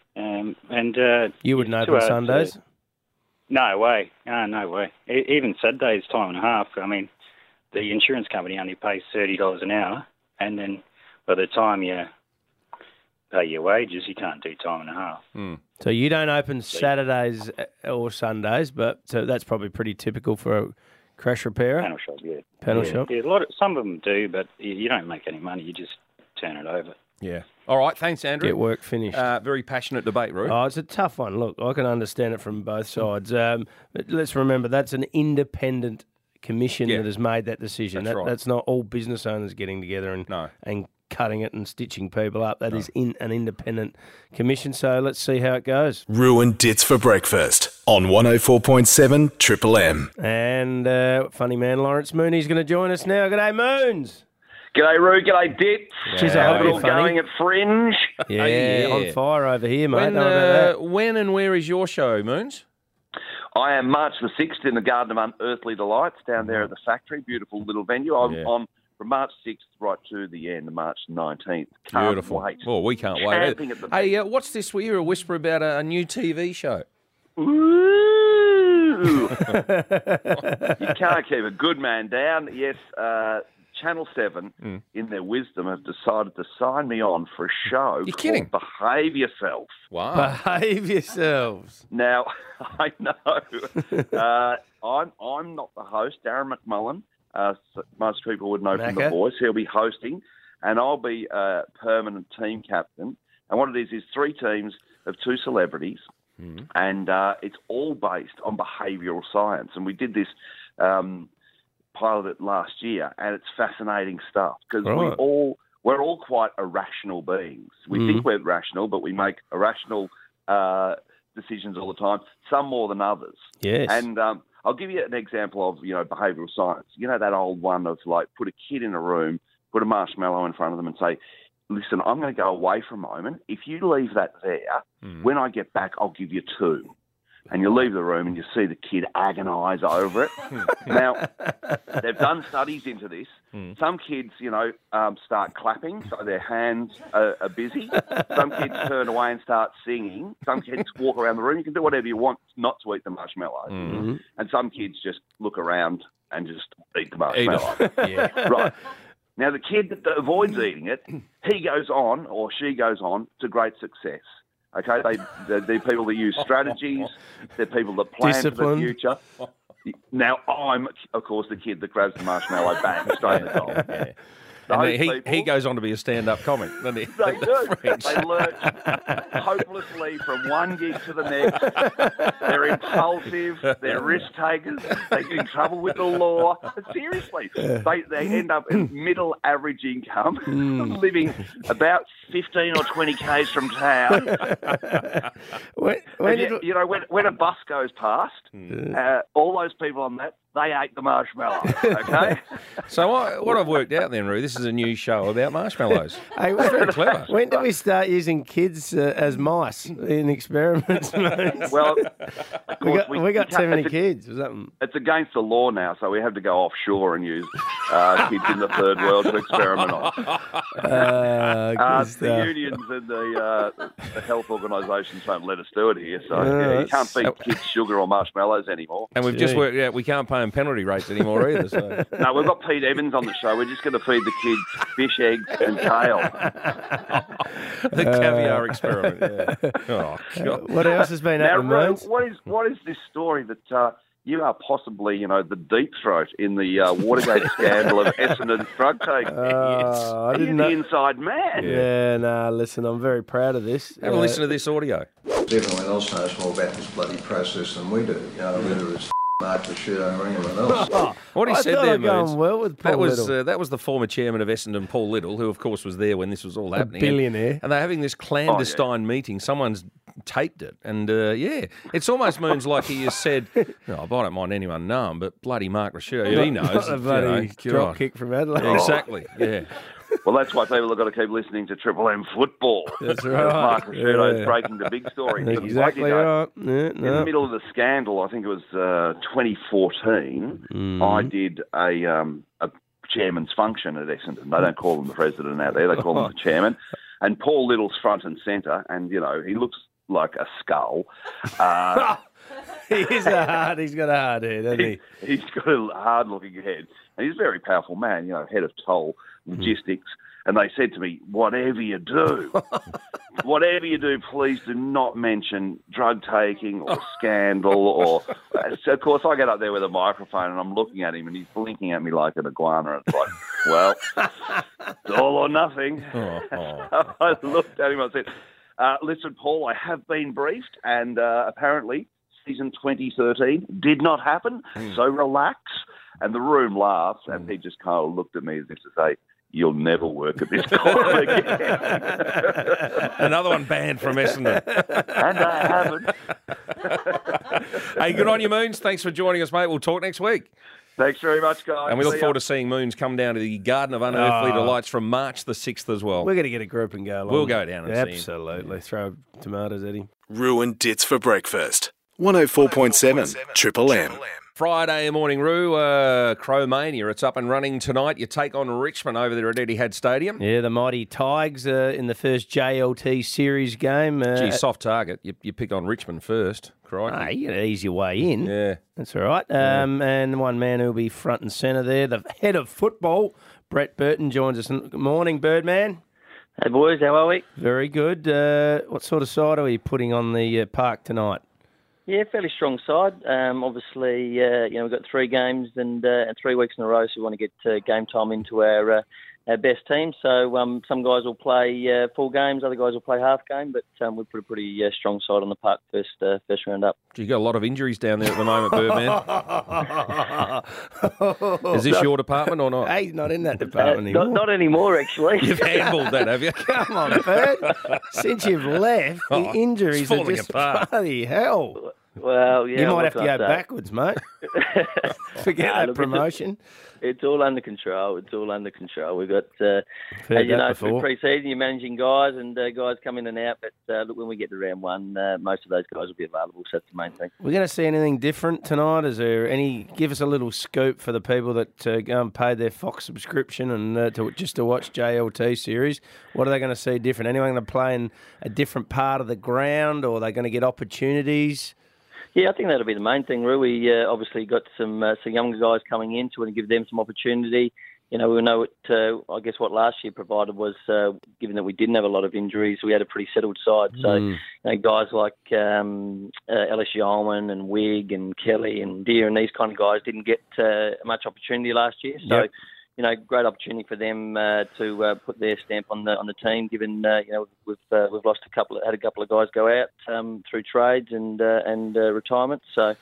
And you wouldn't it's open too hard Sundays? to- No way. No way. Even Saturdays, time and a half. I mean, the insurance company only pays $30 an hour, and then by the time you pay your wages, you can't do time and a half. So you don't open Saturdays or Sundays, but so that's probably pretty typical for a crash repairer. Panel shop, yeah. Panel Yeah, shop. Yeah, some of them do, but you don't make any money. You just turn it over. Yeah. All right, thanks, Andrew. Get work finished. Very passionate debate, Roo. Oh, it's a tough one. Look, I can understand it from both sides. But let's remember that's an independent commission that has made that decision. That's right. That's not all business owners getting together and cutting it and stitching people up. That is in an independent commission. So let's see how it goes. Ruin Dits for breakfast on 104.7 Triple M. And funny man Lawrence Mooney's going to join us now. G'day, Moons. G'day, Roo. G'day, Dits. Jeez, I hope How's it you're all funny. going at Fringe? Yeah, on fire over here, mate. When, Know about that. when and where is your show, Moons? I am March the 6th in the Garden of Unearthly Delights down there at the factory. Beautiful little venue. I'm on from March 6th right to the end, March 19th. Can't Beautiful. wait. Oh, we can't Camping wait. at the Hey, what's this? We hear a whisper about a new TV show. Ooh. You can't keep a good man down. Yes, Channel 7, in their wisdom, have decided to sign me on for a show You're called kidding. Behave Yourself. Wow. Behave yourselves. Now, I know I'm not the host. Darren McMullen, most people would know from The Macca. Voice. He'll be hosting, and I'll be a permanent team captain. And what it is 3 teams of 2 celebrities, and it's all based on behavioural science. And we did this pilot last year, and it's fascinating stuff because Right. we're all quite irrational beings. We think we're rational, but we make irrational decisions all the time, some more than others. Yes. And I'll give you an example of, behavioural science. You know that old one of, like, put a kid in a room, put a marshmallow in front of them and say, listen, I'm going to go away for a moment. If you leave that there, when I get back, I'll give you 2. And you leave the room and you see the kid agonise over it. Now, they've done studies into this. Some kids, start clapping, so their hands are busy. Some kids turn away and start singing. Some kids walk around the room. You can do whatever you want not to eat the marshmallow. And some kids just look around and just eat the marshmallow. Yeah. Right. Now, the kid that avoids eating it, he goes on, or she goes on, to great success. Okay, they're people that use strategies. They're people that plan for the Disciplined. future. Now, I'm, of course, the kid that grabs the marshmallow, bang, straight in the goal. And Those he people- goes on to be a stand-up comic, doesn't he? They do. French. They lurch hopelessly from one gig to the next. They're impulsive. They're risk-takers. They get in trouble with the law. But seriously, they end up in middle average income, living about 15 or 20 k's from town. When And yet, when a bus goes past, all those people on that, they ate the marshmallow. Okay. So what I've worked out then, Roo, this is a new show about marshmallows. Hey, That's very clever. When do we start using kids as mice in experiments? Well, we got too many kids or something. It's against the law now, so we have to go offshore and use kids in the third world to experiment on. The unions and the health organisations won't let us do it here, so you can't feed kids sugar or marshmallows anymore. And we've just worked out we can't pay them penalty rates anymore either. So. No, we've got Pete Evans on the show. We're just going to feed the kids fish, eggs and kale. The caviar experiment. Yeah. Oh, God. What else has been happening, Now, Moons? what is this story that you are possibly, the deep throat in the Watergate scandal of Essendon's drug taking? I You're didn't the know. inside man. Yeah, no, listen, I'm very proud of this. Have a listen to this audio. Everyone else knows more about this bloody process than we do. Whether it's Mark Rashudo or anyone else. What he I said thought there, I'd go Moods, on well with Paul that was Little. that was the former chairman of Essendon, Paul Little, who of course was there when this was all happening. billionaire. And they're having this clandestine meeting. Someone's taped it, and it's almost Moons like he has said, "No, I don't mind anyone knowing, but bloody Mark Rashudo, he knows." Not a bloody drop kick from Adelaide. Yeah, exactly. Yeah. Well, that's why people have got to keep listening to Triple M football. That's Because right. Mark Rashudo is Yeah. breaking the big story. That's exactly right. Yeah, In the middle of the scandal, I think it was 2014, I did a chairman's function at Essendon. They don't call him the president out there, they call him the chairman. And Paul Little's front and centre, and, he looks like a skull. He's got a hard head, hasn't he? He's got a hard-looking head. And he's a very powerful man, head of toll logistics. And they said to me, whatever you do, please do not mention drug taking or scandal or... So, of course, I get up there with a microphone and I'm looking at him and he's blinking at me like an iguana. And it's like, well, it's all or nothing. I looked at him and I said, listen, Paul, I have been briefed and apparently season 2013 did not happen, so relax. And the room laughed and he just kind of looked at me as if to say, you'll never work at this column again. Another one banned from Essendon. And I haven't. Hey, good on you, Moons. Thanks for joining us, mate. We'll talk next week. Thanks very much, guys. And we look See forward ya. to seeing Moons come down to the Garden of Unearthly Oh. Delights from March the 6th as well. We're going to get a group and go along. We'll go down and see him. Absolutely. Throw tomatoes at him. Ruined Dits for breakfast. 104.7 Triple M. Friday morning, Roo, Crow Mania. It's up and running tonight. You take on Richmond over there at Etihad Stadium. Yeah, the mighty Tigers in the first JLT series game. Gee, soft target. You pick on Richmond first. Crikey. Hey, you got to ease your way in. Yeah. That's all right. And one man who'll be front and centre there, the head of football, Brett Burton, joins us. Good morning, Birdman. Hey, boys. How are we? Very good. What sort of side are we putting on the park tonight? Yeah, fairly strong side. Obviously, we've got 3 games and 3 weeks in a row, so we want to get game time into our best team. So some guys will play full games, other guys will play half game, but we put a pretty strong side on the park first round up. You got a lot of injuries down there at the moment, Birdman. Is this your department or not? Hey, he's not in that department anymore. Not anymore, actually. You've handled that, have you? Come on, Bird. Since you've left, the injuries it's are falling just apart. bloody hell. Well, yeah. You might what have to can I go say? backwards, mate. Forget that look, promotion. It's all under control. It's all under control. We've got, Heard as you that know, through before. pre-season, you're managing guys and guys come in and out. But look, when we get to round one, most of those guys will be available. So that's the main thing. We're going to see anything different tonight? Is there any? Give us a little scoop for the people that go and pay their Fox subscription and to watch JLT series. What are they going to see different? Anyone going to play in a different part of the ground, or are they going to get opportunities? Yeah, I think that'll be the main thing, Roo. We obviously got some younger guys coming in to give them some opportunity. We know I guess what last year provided was, given that we didn't have a lot of injuries, we had a pretty settled side. So guys like Ellis Yeoman and Wigg and Kelly and Deere and these kind of guys didn't get much opportunity last year. So. Yep. Great opportunity for them to put their stamp on the team. Given we've lost had a couple of guys go out through trades and retirement. So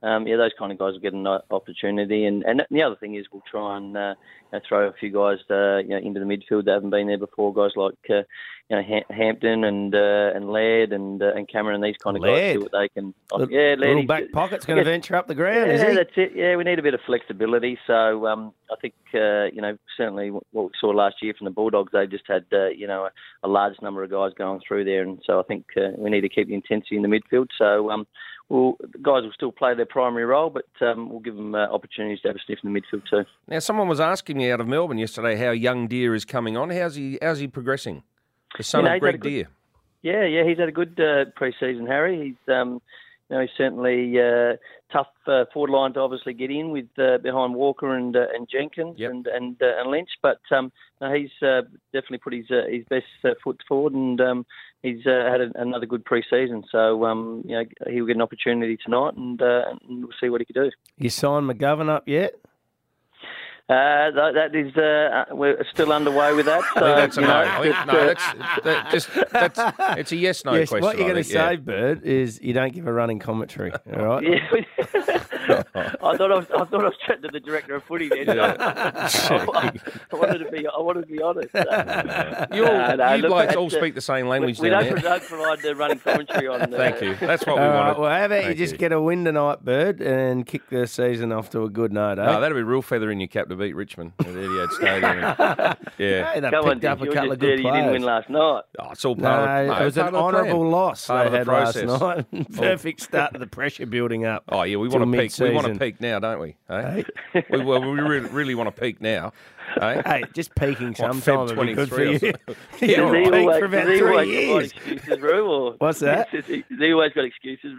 those kind of guys will get an opportunity. And the other thing is we'll try and throw a few guys into the midfield that haven't been there before. Guys like Hampton and Laird and Cameron, these kind of guys, see what they can. Laird, little back pocket's going to venture up the ground. Is he? That's it. Yeah, we need a bit of flexibility. So I think certainly what we saw last year from the Bulldogs, they just had a large number of guys going through there, and so I think we need to keep the intensity in the midfield. So the guys will still play their primary role, but we'll give them opportunities to have a sniff in the midfield too. Now, someone was asking me out of Melbourne yesterday how young Deer is coming on. How's he progressing? The son of Greg Deer. Yeah, he's had a good pre-season, Harry. He's certainly tough forward line to obviously get in with behind Walker and Jenkins and Lynch, but he's definitely put his best foot forward, and he's had another good pre-season. So he'll get an opportunity tonight, and we'll see what he can do. You signed McGovern up yet? That is, we're still underway with that. So, that's a no. It's a yes/no question. What you're going to say, Bird, is you don't give a running commentary. All right. Yeah. I thought I was chatting to the director of footy then. I wanted to be honest. You blokes all speak the same language. We don't provide the running commentary on. Thank you. That's what we wanted. Well, how about you just get a win tonight, Bird, and kick the season off to a good note? Eh? No, that'd be a real feather in your cap to beat Richmond at Etihad Stadium. Yeah. Hey, they picked up a couple of good players. You didn't win last night. Oh, it's all part of it was an honourable loss they had last night. Perfect start to the pressure building up. Oh, yeah, we want to peak. We want to peak now, don't we? Hey? we really want to peak now. Hey, just peaking sometime would be good for you. He peaked for about 3 years. What's that? He always got excuses.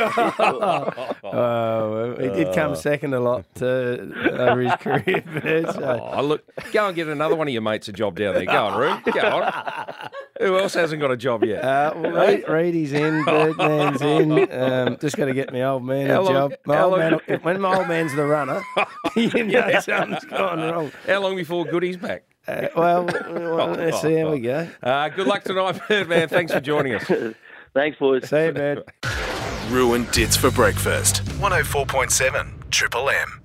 He did come second a lot over his career. Look, go and get another one of your mates a job down there. Go on, Roo. Go on. Who else hasn't got a job yet? Reedy's in, Birdman's in. Just got to get my old man a job. When my old man's the runner, you know something's gone wrong. How long before Goody's back? Let's see how we go. Good luck tonight, Birdman. Thanks for joining us. Thanks, boys. See you, Bird. Ruined Dits for breakfast. 104.7 Triple M.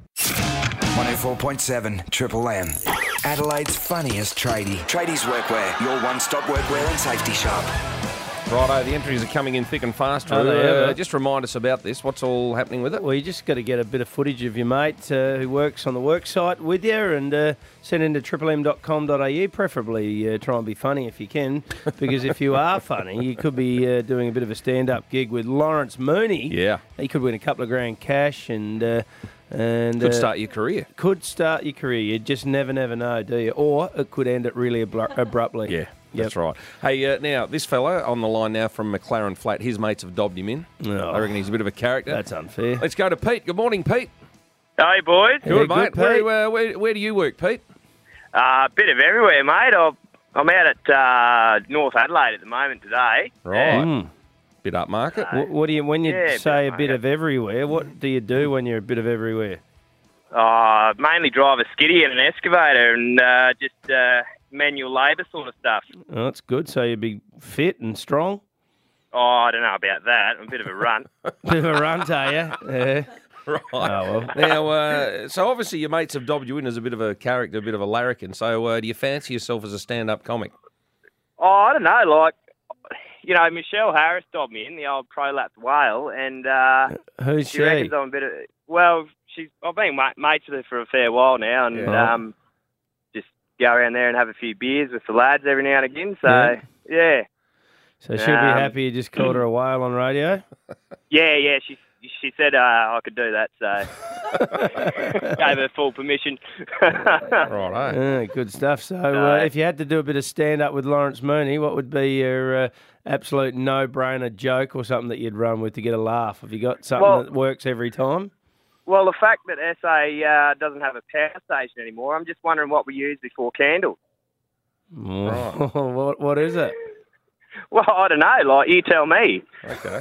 104.7 Triple M. Adelaide's funniest tradie. Tradies Workwear, your one-stop workwear and safety shop. Righto, the entries are coming in thick and fast. Just remind us about this. What's all happening with it? Well, you just got to get a bit of footage of your mate who works on the work site with you and send in to triplem.com.au. Preferably try and be funny if you can, because if you are funny, you could be doing a bit of a stand-up gig with Lawrence Mooney. Yeah. He could win a couple of grand cash and could start your career. Could start your career. You just never know, do you? Or it could end it really abruptly. Yeah. That's right. Hey, now, this fella on the line now from McLaren Flat, his mates have dobbed him in. Oh, I reckon he's a bit of a character. That's unfair. Let's go to Pete. Good morning, Pete. Hey, boys. Good, mate. Pete. Where do you work, Pete? A bit of everywhere, mate. I'm out at North Adelaide at the moment today. Right. Bit upmarket. What do you, when you say a bit of everywhere, what do you do when you're a bit of everywhere? Mainly drive a skiddy and an excavator and just manual labour sort of stuff. Oh, that's good. So you'd be fit and strong? Oh, I don't know about that. I'm a bit of a runt. Bit of a runt, are you? Yeah. Right. Oh, well. Now, so obviously your mates have dobbed you in as a bit of a character, a bit of a larrikin. So do you fancy yourself as a stand-up comic? Oh, I don't know. Michelle Harris dobbed me in, the old prolapsed whale, and who's she reckons I'm a bit of... Well, I've been mates with her for a fair while now, and just go around there and have a few beers with the lads every now and again. So, yeah. So she'll be happy you just called her a whale on radio? Yeah. She said I could do that, so gave her full permission. Right. Good stuff. So if you had to do a bit of stand-up with Lawrence Mooney, what would be your absolute no-brainer joke or something that you'd run with to get a laugh? Have you got something that works every time? Well, the fact that SA doesn't have a power station anymore, I'm just wondering what we used before candles. What is it? Well, I don't know. You tell me. Okay.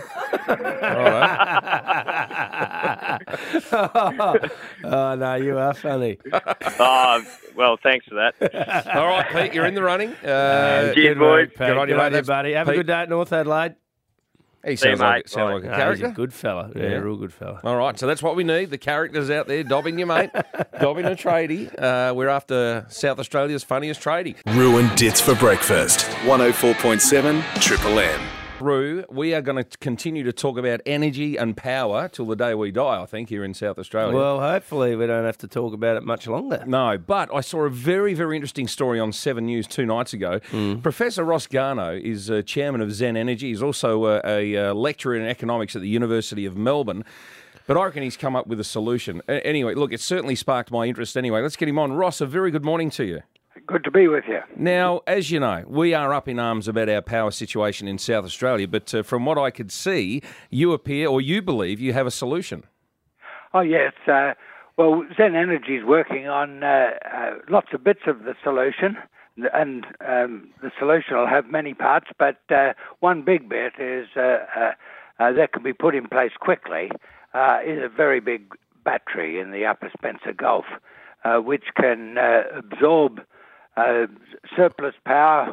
Oh, no, you are funny. Well, thanks for that. All right, Pete, you're in the running. Cheers, boys. Good on you, mate, buddy. Have a good day at North Adelaide. He See you, sounds mate. like a No, character. he's a good fella. Yeah, real good fella. All right, so that's what we need. The characters out there dobbing you, mate. Dobbing a tradie. We're after South Australia's funniest tradie. Ruined Dits for breakfast. 104.7 Triple M. Roo, we are going to continue to talk about energy and power till the day we die, I think, here in South Australia. Well, hopefully we don't have to talk about it much longer. No, but I saw a very, very interesting story on 7 News 2 nights ago. Professor Ross Garnaut is chairman of Zen Energy. He's also a lecturer in economics at the University of Melbourne. But I reckon he's come up with a solution. Anyway, look, it certainly sparked my interest anyway. Let's get him on. Ross, a very good morning to you. Good to be with you. Now, as you know, we are up in arms about our power situation in South Australia, but from what I could see, you believe you have a solution. Oh, yes. Well, Zen Energy is working on lots of bits of the solution, and the solution will have many parts, but one big bit is that can be put in place quickly, is a very big battery in the Upper Spencer Gulf, which can absorb surplus power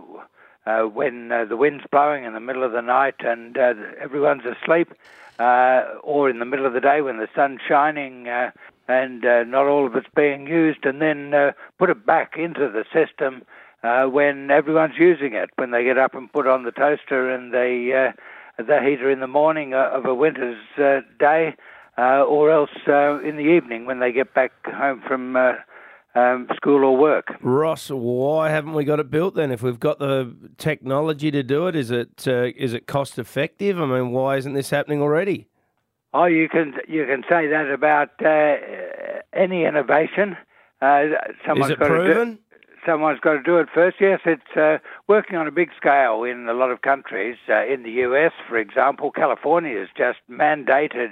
when the wind's blowing in the middle of the night and everyone's asleep, or in the middle of the day when the sun's shining and not all of it's being used, and then put it back into the system when everyone's using it, when they get up and put on the toaster and the heater in the morning of a winter's day, or else in the evening when they get back home from school or work. Ross, why haven't we got it built then? If we've got the technology to do it, is it cost effective? I mean, why isn't this happening already? Oh, you can say that about any innovation. Is it proven? Someone's got to do it first. Yes, it's working on a big scale in a lot of countries. In the US, for example, California has just mandated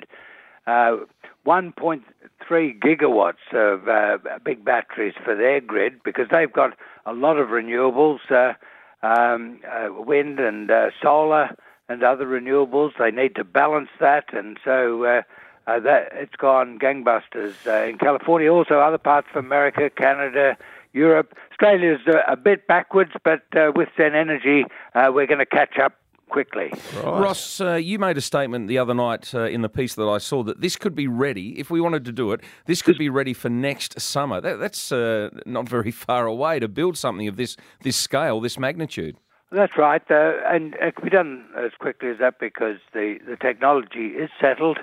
1.3 gigawatts of big batteries for their grid because they've got a lot of renewables, wind and solar and other renewables. They need to balance that, and so that it's gone gangbusters in California. Also, other parts of America, Canada, Europe. Australia's a bit backwards, but with Zen Energy, we're going to catch up quickly. Right. Ross, you made a statement the other night in the piece that I saw that this could be ready, if we wanted to do it, this could be ready for next summer. That's not very far away to build something of this scale, this magnitude. That's right, and it can be done as quickly as that because the technology is settled.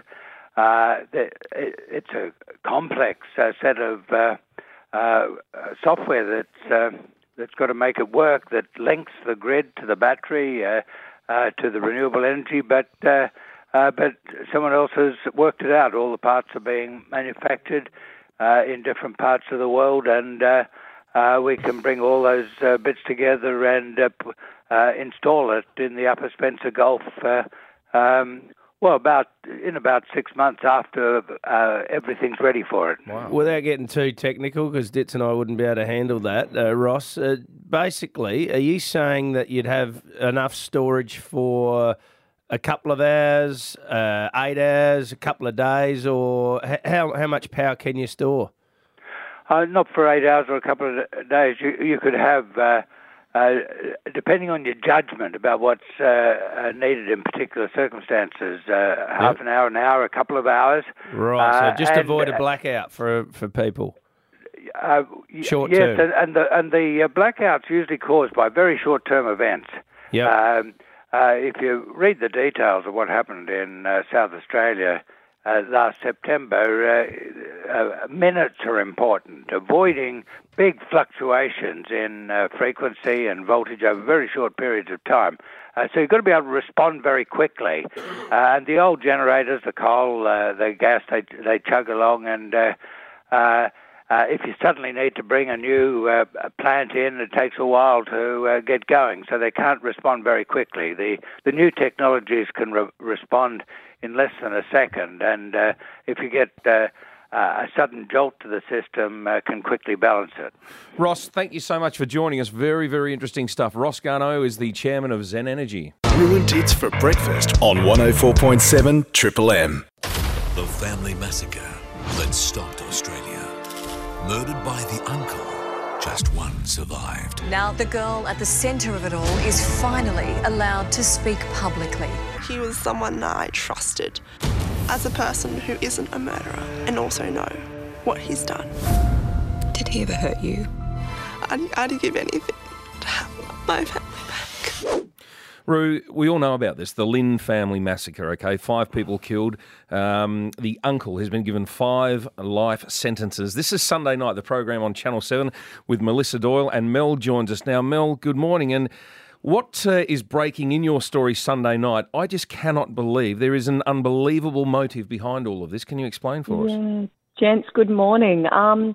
It's a complex set of software that's got to make it work, that links the grid to the battery, to the renewable energy, but someone else has worked it out. All the parts are being manufactured in different parts of the world, and we can bring all those bits together and install it in the Upper Spencer Gulf. In about 6 months after everything's ready for it. Wow. Without getting too technical, because Ditz and I wouldn't be able to handle that, Ross, basically, are you saying that you'd have enough storage for a couple of hours, 8 hours, a couple of days, or how much power can you store? Not for 8 hours or a couple of days. You could have... depending on your judgment about what's needed in particular circumstances, half an hour, a couple of hours. Right, so just avoid a blackout for people. Short term. Yes, and the blackouts usually caused by very short-term events. Yeah. If you read the details of what happened in South Australia last September, minutes are important. Avoiding big fluctuations in frequency and voltage over very short periods of time. So you've got to be able to respond very quickly. And the old generators, the coal, the gas, they chug along, and if you suddenly need to bring a new plant in, it takes a while to get going. So they can't respond very quickly. The new technologies can respond in less than a second, and if you get a sudden jolt to the system, can quickly balance it. Ross, thank you so much for joining us. Very, very interesting stuff. Ross Garnaut is the chairman of Zen Energy. Ruined Dits for breakfast on 104.7 Triple M. The family massacre that stopped Australia. Murdered by the uncle, Just one survived. Now the girl at the centre of it all is finally allowed to speak publicly. He was someone that I trusted as a person who isn't a murderer and also know what he's done. Did he ever hurt you? I'd give anything to have my family back. Roo, we all know about this, the Lynn family massacre, okay? 5 people killed. The uncle has been given 5 life sentences. This is Sunday night, the program on Channel 7 with Melissa Doyle, and Mel joins us now. Mel, good morning. And what is breaking in your story Sunday night? I just cannot believe there is an unbelievable motive behind all of this. Can you explain for us? Gents, good morning.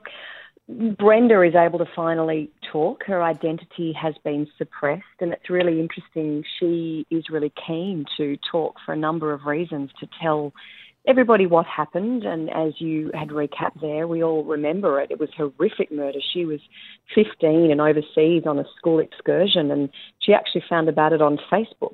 Brenda is able to finally talk. Her identity has been suppressed, and it's really interesting. She is really keen to talk for a number of reasons, to tell everybody what happened. And as you had recapped there, we all remember it. It was horrific murder. She was 15 and overseas on a school excursion, and she actually found about it on Facebook.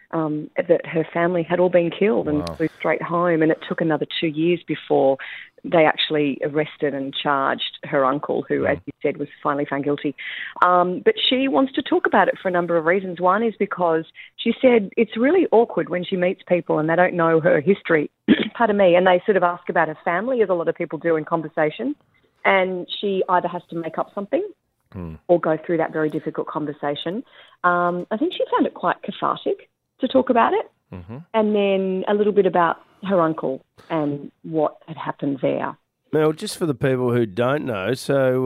That her family had all been killed and flew straight home, and it took another 2 years before they actually arrested and charged her uncle, who, as you said, was finally found guilty. But she wants to talk about it for a number of reasons. One is because she said it's really awkward when she meets people and they don't know her history, pardon me, and they sort of ask about her family, as a lot of people do in conversation, and she either has to make up something or go through that very difficult conversation. I think she found it quite cathartic to talk about it, and then a little bit about her uncle and what had happened there. Mel, just for the people who don't know,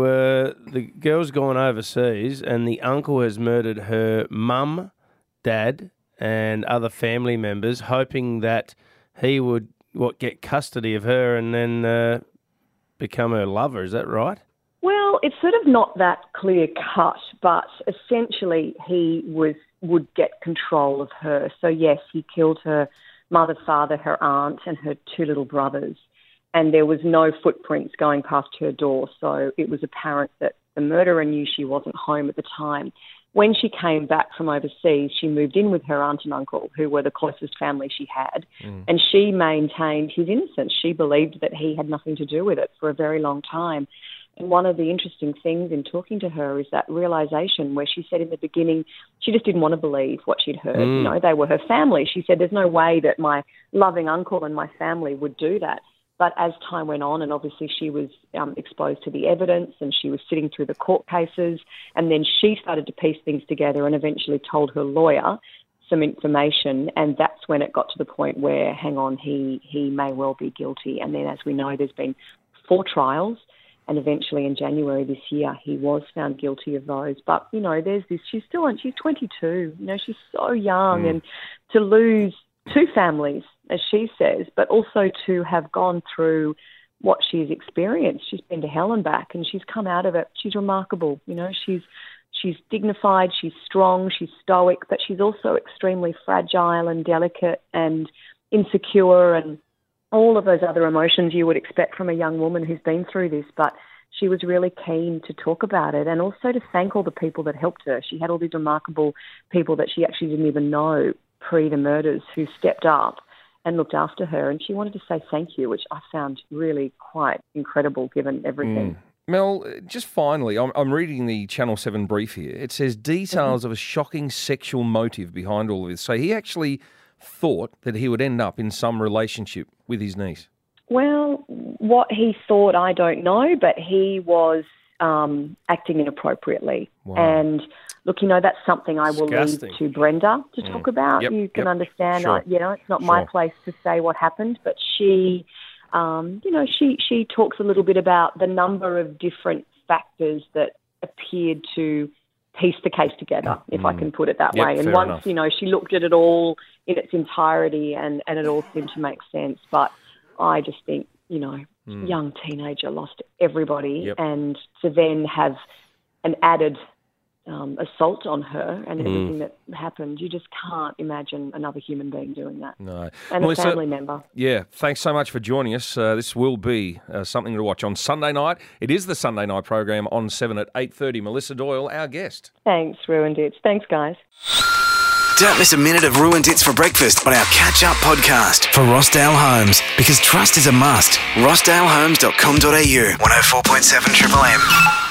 so the girl's gone overseas and the uncle has murdered her mum, dad and other family members, hoping that he would get custody of her and then become her lover. Is that right? Well, it's sort of not that clear cut, but essentially he would get control of her. So yes, he killed her mother, father, her aunt and her 2 little brothers. And there was no footprints going past her door. So it was apparent that the murderer knew she wasn't home at the time. When she came back from overseas, she moved in with her aunt and uncle, who were the closest family she had. And she maintained his innocence. She believed that he had nothing to do with it for a very long time. And one of the interesting things in talking to her is that realisation where she said in the beginning she just didn't want to believe what she'd heard. You know, they were her family. She said, there's no way that my loving uncle and my family would do that. But as time went on, and obviously she was exposed to the evidence and she was sitting through the court cases, and then she started to piece things together and eventually told her lawyer some information, and that's when it got to the point where, hang on, he may well be guilty. And then, as we know, there's been 4 trials. And eventually in January this year, he was found guilty of those. But, you know, there's this, she's 22. You know, she's so young. And to lose 2 families, as she says, but also to have gone through what she's experienced. She's been to hell and back and she's come out of it. She's remarkable. You know, she's dignified, she's strong, she's stoic, but she's also extremely fragile and delicate and insecure and all of those other emotions you would expect from a young woman who's been through this. But she was really keen to talk about it and also to thank all the people that helped her. She had all these remarkable people that she actually didn't even know pre the murders who stepped up and looked after her. And she wanted to say thank you, which I found really quite incredible given everything. Mel, just finally, I'm reading the Channel 7 brief here. It says details of a shocking sexual motive behind all of this. So he actually thought that he would end up in some relationship with his niece. Well, what he thought, I don't know, but he was acting inappropriately. Wow. And look, you know, that's something I will leave to Brenda to talk about. You can understand, Sure. you know, it's not my place to say what happened, but she, you know, she talks a little bit about the number of different factors that appeared to piece the case together, if I can put it that way. And once, you know, she looked at it all in its entirety and it all seemed to make sense. But I just think, you know, young teenager lost everybody and to then have an added assault on her and everything that happened, you just can't imagine another human being doing that. No. And Melissa, a family member. Yeah, thanks so much for joining us. This will be something to watch on Sunday night. It is the Sunday night program on 7 at 8:30. Melissa Doyle, our guest. Thanks, Ruined It. Thanks, guys. Don't miss a minute of Ruined It's for breakfast on our catch-up podcast for Rossdale Homes, because trust is a must. rossdalehomes.com.au 104.7 Triple M.